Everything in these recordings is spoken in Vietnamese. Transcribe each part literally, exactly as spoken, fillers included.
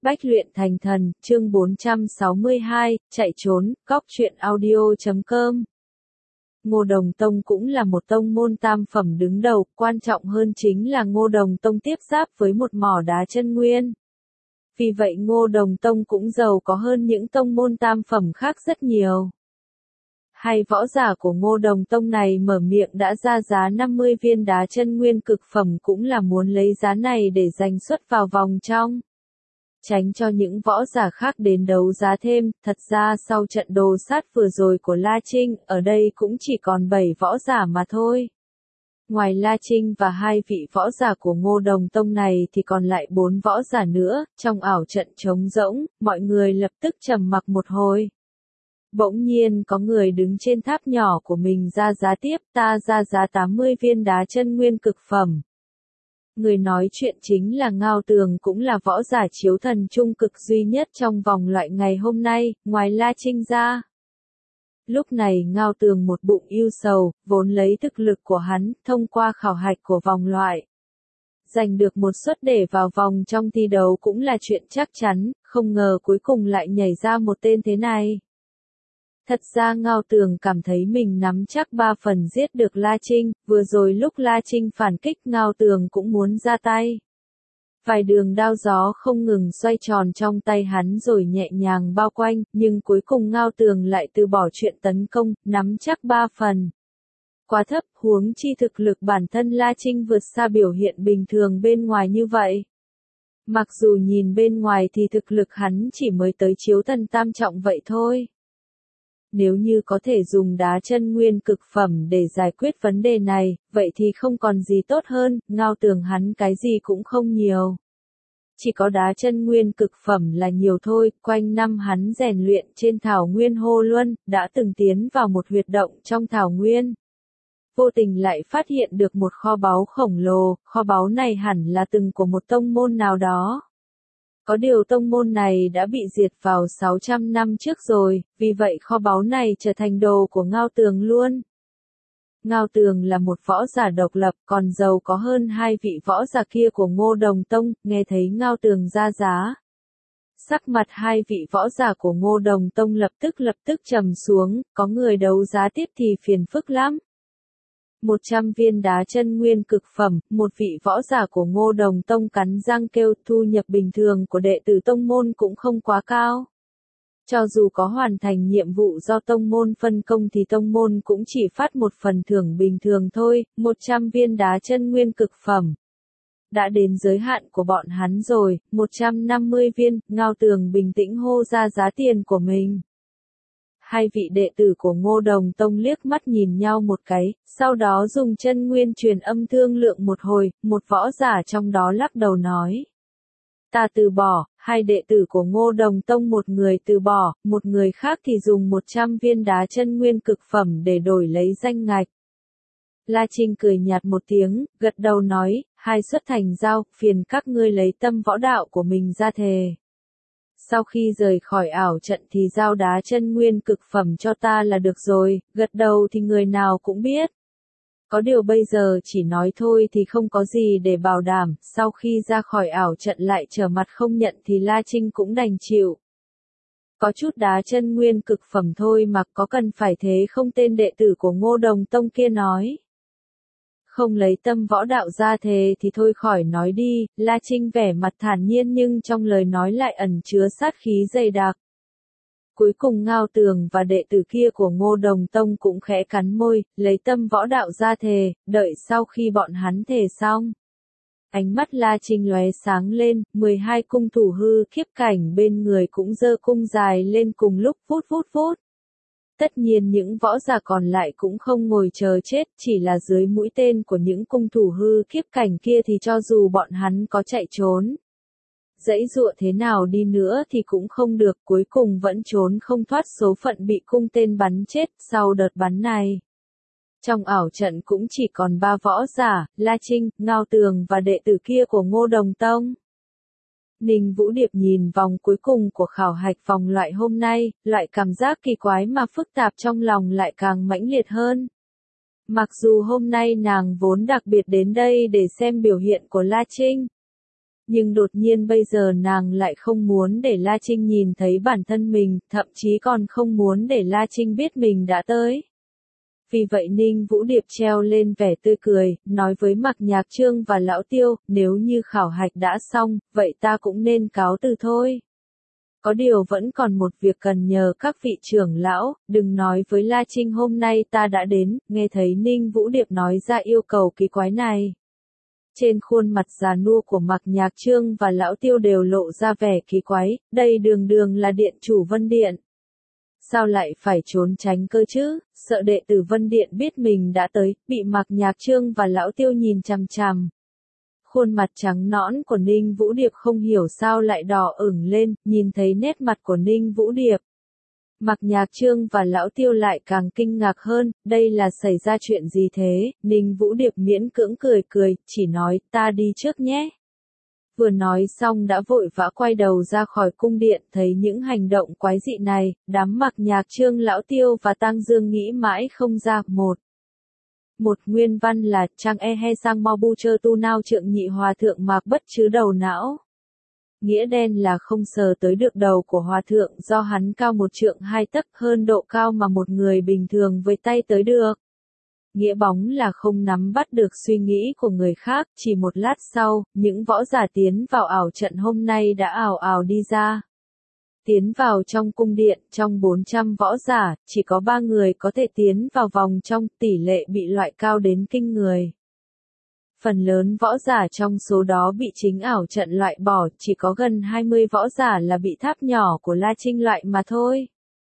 Bách luyện thành thần, chương bốn trăm sáu mươi hai, chạy trốn, cóc truyện audio chấm com. Ngô Đồng Tông cũng là một tông môn tam phẩm đứng đầu, quan trọng hơn chính là Ngô Đồng Tông tiếp giáp với một mỏ đá chân nguyên. Vì vậy Ngô Đồng Tông cũng giàu có hơn những tông môn tam phẩm khác rất nhiều. Hay võ giả của Ngô Đồng Tông này mở miệng đã ra giá năm mươi viên đá chân nguyên cực phẩm cũng là muốn lấy giá này để giành suất vào vòng trong. Tránh cho những võ giả khác đến đấu giá thêm, thật ra sau trận đồ sát vừa rồi của La Trinh, ở đây cũng chỉ còn bảy võ giả mà thôi. Ngoài La Trinh và hai vị võ giả của Ngô Đồng Tông này thì còn lại bốn võ giả nữa, trong ảo trận trống rỗng, mọi người lập tức trầm mặc một hồi. Bỗng nhiên có người đứng trên tháp nhỏ của mình ra giá tiếp, ta ra giá tám mươi viên đá chân nguyên cực phẩm. Người nói chuyện chính là Ngao Tường, cũng là võ giả chiếu thần trung cực duy nhất trong vòng loại ngày hôm nay, ngoài La Trinh ra. Lúc này Ngao Tường một bụng ưu sầu, vốn lấy thực lực của hắn, thông qua khảo hạch của vòng loại. Giành được một suất để vào vòng trong thi đấu cũng là chuyện chắc chắn, không ngờ cuối cùng lại nhảy ra một tên thế này. Thật ra Ngao Tường cảm thấy mình nắm chắc ba phần giết được La Trinh, vừa rồi lúc La Trinh phản kích Ngao Tường cũng muốn ra tay. Vài đường đao gió không ngừng xoay tròn trong tay hắn rồi nhẹ nhàng bao quanh, nhưng cuối cùng Ngao Tường lại từ bỏ chuyện tấn công, nắm chắc ba phần. Quá thấp, huống chi thực lực bản thân La Trinh vượt xa biểu hiện bình thường bên ngoài như vậy. Mặc dù nhìn bên ngoài thì thực lực hắn chỉ mới tới chiếu thần tam trọng vậy thôi. Nếu như có thể dùng đá chân nguyên cực phẩm để giải quyết vấn đề này, vậy thì không còn gì tốt hơn, Ngao Tường hắn cái gì cũng không nhiều. Chỉ có đá chân nguyên cực phẩm là nhiều thôi, quanh năm hắn rèn luyện trên thảo nguyên Hô Luân, đã từng tiến vào một huyệt động trong thảo nguyên. Vô tình lại phát hiện được một kho báu khổng lồ, kho báu này hẳn là từng của một tông môn nào đó. Có điều tông môn này đã bị diệt vào sáu trăm năm trước rồi, vì vậy kho báu này trở thành đồ của Ngao Tường luôn. Ngao Tường là một võ giả độc lập, còn giàu có hơn hai vị võ giả kia của Ngô Đồng Tông, nghe thấy Ngao Tường ra giá. Sắc mặt hai vị võ giả của Ngô Đồng Tông lập tức lập tức trầm xuống, có người đấu giá tiếp thì phiền phức lắm. một trăm viên đá chân nguyên cực phẩm, một vị võ giả của Ngô Đồng Tông cắn răng kêu, thu nhập bình thường của đệ tử tông môn cũng không quá cao. Cho dù có hoàn thành nhiệm vụ do tông môn phân công thì tông môn cũng chỉ phát một phần thưởng bình thường thôi, một trăm viên đá chân nguyên cực phẩm. Đã đến giới hạn của bọn hắn rồi, một trăm năm mươi viên, Ngao Tường bình tĩnh hô ra giá tiền của mình. Hai vị đệ tử của Ngô Đồng Tông liếc mắt nhìn nhau một cái, sau đó dùng chân nguyên truyền âm thương lượng một hồi, một võ giả trong đó lắc đầu nói. Ta từ bỏ, hai đệ tử của Ngô Đồng Tông một người từ bỏ, một người khác thì dùng một trăm viên đá chân nguyên cực phẩm để đổi lấy danh ngạch. La Trinh cười nhạt một tiếng, gật đầu nói, hai suất thành giao, phiền các ngươi lấy tâm võ đạo của mình ra thề. Sau khi rời khỏi ảo trận thì giao đá chân nguyên cực phẩm cho ta là được rồi, gật đầu thì người nào cũng biết. Có điều bây giờ chỉ nói thôi thì không có gì để bảo đảm, sau khi ra khỏi ảo trận lại trở mặt không nhận thì La Trinh cũng đành chịu. Có chút đá chân nguyên cực phẩm thôi mà có cần phải thế không, tên đệ tử của Ngô Đồng Tông kia nói. Không lấy tâm võ đạo ra thề thì thôi khỏi nói đi, La Trinh vẻ mặt thản nhiên nhưng trong lời nói lại ẩn chứa sát khí dày đặc. Cuối cùng Ngao Tường và đệ tử kia của Ngô Đồng Tông cũng khẽ cắn môi, lấy tâm võ đạo ra thề, đợi sau khi bọn hắn thề xong. Ánh mắt La Trinh lóe sáng lên, mười hai cung thủ hư khiếp cảnh bên người cũng giơ cung dài lên cùng lúc vút vút vút. Tất nhiên những võ giả còn lại cũng không ngồi chờ chết, chỉ là dưới mũi tên của những cung thủ hư khiếp cảnh kia thì cho dù bọn hắn có chạy trốn. Dãy dụa thế nào đi nữa thì cũng không được, cuối cùng vẫn trốn không thoát số phận bị cung tên bắn chết sau đợt bắn này. Trong ảo trận cũng chỉ còn ba võ giả, La Trinh, Ngao Tường và đệ tử kia của Ngô Đồng Tông. Ninh Vũ Điệp nhìn vòng cuối cùng của khảo hạch vòng loại hôm nay, loại cảm giác kỳ quái mà phức tạp trong lòng lại càng mãnh liệt hơn. Mặc dù hôm nay nàng vốn đặc biệt đến đây để xem biểu hiện của La Trinh. Nhưng đột nhiên bây giờ nàng lại không muốn để La Trinh nhìn thấy bản thân mình, thậm chí còn không muốn để La Trinh biết mình đã tới. Vì vậy Ninh Vũ Điệp treo lên vẻ tươi cười, nói với Mạc Nhạc Trương và Lão Tiêu, nếu như khảo hạch đã xong, vậy ta cũng nên cáo từ thôi. Có điều vẫn còn một việc cần nhờ các vị trưởng lão, đừng nói với La Trinh hôm nay ta đã đến, nghe thấy Ninh Vũ Điệp nói ra yêu cầu kỳ quái này. Trên khuôn mặt già nua của Mạc Nhạc Trương và Lão Tiêu đều lộ ra vẻ kỳ quái, đây đường đường là điện chủ Vân Điện. Sao lại phải trốn tránh cơ chứ, sợ đệ tử Vân Điện biết mình đã tới, bị Mạc Nhạc Trương và Lão Tiêu nhìn chằm chằm. Khuôn mặt trắng nõn của Ninh Vũ Điệp không hiểu sao lại đỏ ửng lên, nhìn thấy nét mặt của Ninh Vũ Điệp. Mạc Nhạc Trương và Lão Tiêu lại càng kinh ngạc hơn, đây là xảy ra chuyện gì thế, Ninh Vũ Điệp miễn cưỡng cười cười, chỉ nói, ta đi trước nhé. Vừa nói xong đã vội vã quay đầu ra khỏi cung điện, thấy những hành động quái dị này, đám Mạc Nhạc Trương, Lão Tiêu và Tang Dương nghĩ mãi không ra. Một Một nguyên văn là, Trang e he sang mau bu chơ tu nao trượng nhị hòa thượng Mạc Bất chứ đầu não. Nghĩa đen là không sờ tới được đầu của hòa thượng do hắn cao một trượng hai tấc hơn độ cao mà một người bình thường với tay tới được. Nghĩa bóng là không nắm bắt được suy nghĩ của người khác, chỉ một lát sau, những võ giả tiến vào ảo trận hôm nay đã ào ào đi ra. Tiến vào trong cung điện, trong bốn trăm võ giả, chỉ có ba người có thể tiến vào vòng trong, tỷ lệ bị loại cao đến kinh người. Phần lớn võ giả trong số đó bị chính ảo trận loại bỏ, chỉ có gần hai mươi võ giả là bị tháp nhỏ của La Trinh loại mà thôi.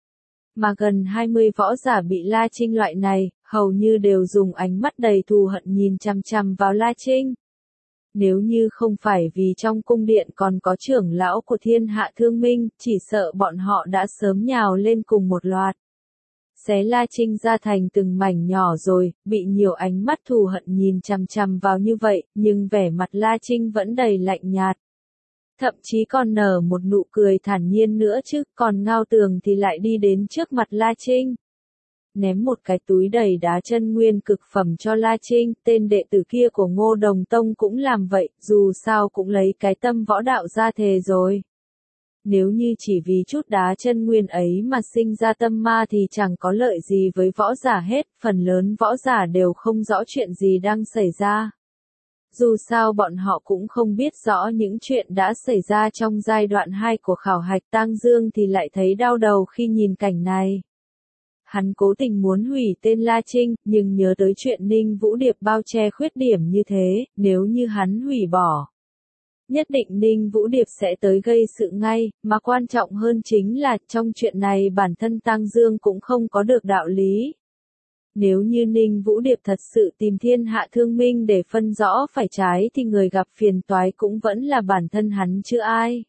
Mà gần hai mươi võ giả bị La Trinh loại này, hầu như đều dùng ánh mắt đầy thù hận nhìn chằm chằm vào La Trinh. Nếu như không phải vì trong cung điện còn có trưởng lão của Thiên Hạ Thương Minh, chỉ sợ bọn họ đã sớm nhào lên cùng một loạt. Xé La Trinh ra thành từng mảnh nhỏ rồi, bị nhiều ánh mắt thù hận nhìn chằm chằm vào như vậy, nhưng vẻ mặt La Trinh vẫn đầy lạnh nhạt. Thậm chí còn nở một nụ cười thản nhiên nữa chứ, còn Ngao Tường thì lại đi đến trước mặt La Trinh. Ném một cái túi đầy đá chân nguyên cực phẩm cho La Trinh, tên đệ tử kia của Ngô Đồng Tông cũng làm vậy, dù sao cũng lấy cái tâm võ đạo ra thề rồi. Nếu như chỉ vì chút đá chân nguyên ấy mà sinh ra tâm ma thì chẳng có lợi gì với võ giả hết, phần lớn võ giả đều không rõ chuyện gì đang xảy ra. Dù sao bọn họ cũng không biết rõ những chuyện đã xảy ra trong giai đoạn hai của khảo hạch. Tang Dương thì lại thấy đau đầu khi nhìn cảnh này. Hắn cố tình muốn hủy tên La Trinh, nhưng nhớ tới chuyện Ninh Vũ Điệp bao che khuyết điểm như thế, nếu như hắn hủy bỏ. Nhất định Ninh Vũ Điệp sẽ tới gây sự ngay, mà quan trọng hơn chính là, trong chuyện này bản thân Tang Dương cũng không có được đạo lý. Nếu như Ninh Vũ Điệp thật sự tìm Thiên Hạ Thương Minh để phân rõ phải trái thì người gặp phiền toái cũng vẫn là bản thân hắn chứ ai.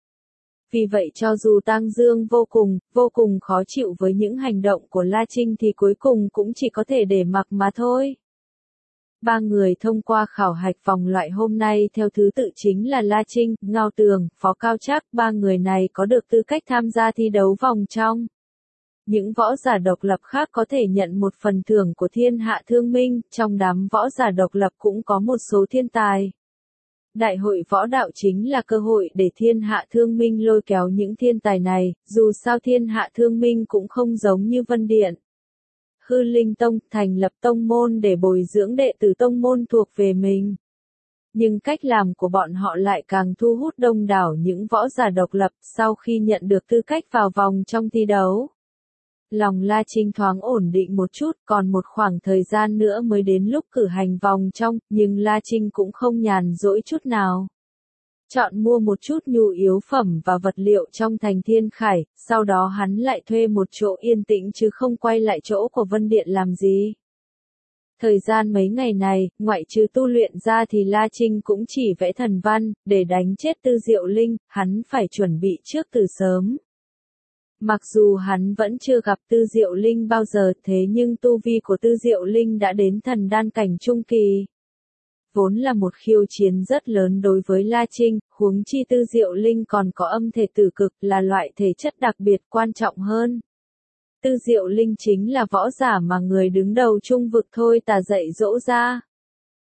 Vì vậy cho dù Tang Dương vô cùng, vô cùng khó chịu với những hành động của La Trinh thì cuối cùng cũng chỉ có thể để mặc mà thôi. Ba người thông qua khảo hạch vòng loại hôm nay theo thứ tự chính là La Trinh, Ngao Tường, Phó Cao Trác, ba người này có được tư cách tham gia thi đấu vòng trong. Những võ giả độc lập khác có thể nhận một phần thưởng của Thiên Hạ Thương Minh, trong đám võ giả độc lập cũng có một số thiên tài. Đại hội võ đạo chính là cơ hội để Thiên Hạ Thương Minh lôi kéo những thiên tài này, dù sao Thiên Hạ Thương Minh cũng không giống như Vân Điện. Hư Linh Tông thành lập tông môn để bồi dưỡng đệ tử tông môn thuộc về mình. Nhưng cách làm của bọn họ lại càng thu hút đông đảo những võ giả độc lập sau khi nhận được tư cách vào vòng trong thi đấu. Lòng La Trinh thoáng ổn định một chút, còn một khoảng thời gian nữa mới đến lúc cử hành vòng trong, nhưng La Trinh cũng không nhàn rỗi chút nào. Chọn mua một chút nhu yếu phẩm và vật liệu trong thành Thiên Khải, sau đó hắn lại thuê một chỗ yên tĩnh chứ không quay lại chỗ của Vân Điện làm gì. Thời gian mấy ngày này, ngoại trừ tu luyện ra thì La Trinh cũng chỉ vẽ thần văn, để đánh chết Tư Diệu Linh, hắn phải chuẩn bị trước từ sớm. Mặc dù hắn vẫn chưa gặp Tư Diệu Linh bao giờ, thế nhưng tu vi của Tư Diệu Linh đã đến thần đan cảnh trung kỳ. Vốn là một khiêu chiến rất lớn đối với La Trinh, huống chi Tư Diệu Linh còn có âm thể tử cực, là loại thể chất đặc biệt quan trọng hơn. Tư Diệu Linh chính là võ giả mà người đứng đầu trung vực Thôi Tà dạy dỗ ra.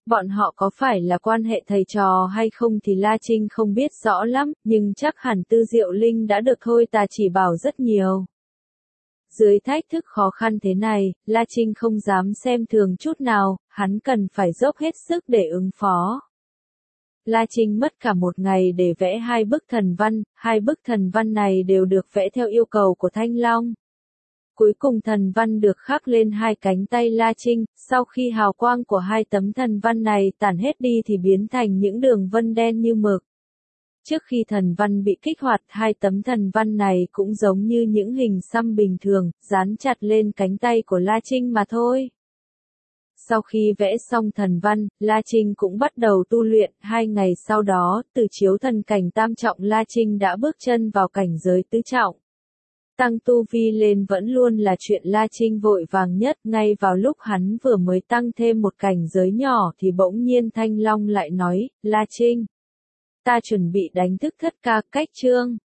Bọn họ có phải là quan hệ thầy trò hay không thì La Trinh không biết rõ lắm, nhưng chắc hẳn Tư Diệu Linh đã được Thôi Tà chỉ bảo rất nhiều. Dưới thách thức khó khăn thế này, La Trinh không dám xem thường chút nào, hắn cần phải dốc hết sức để ứng phó. La Trinh mất cả một ngày để vẽ hai bức thần văn, hai bức thần văn này đều được vẽ theo yêu cầu của Thanh Long. Cuối cùng thần văn được khắc lên hai cánh tay La Trinh, sau khi hào quang của hai tấm thần văn này tản hết đi thì biến thành những đường vân đen như mực. Trước khi thần văn bị kích hoạt, hai tấm thần văn này cũng giống như những hình xăm bình thường, dán chặt lên cánh tay của La Trinh mà thôi. Sau khi vẽ xong thần văn, La Trinh cũng bắt đầu tu luyện, hai ngày sau đó, từ chiếu thần cảnh tam trọng La Trinh đã bước chân vào cảnh giới tứ trọng. Tăng tu vi lên vẫn luôn là chuyện La Trinh vội vàng nhất, ngay vào lúc hắn vừa mới tăng thêm một cảnh giới nhỏ thì bỗng nhiên Thanh Long lại nói, La Trinh, ta chuẩn bị đánh thức thất ca cách chương.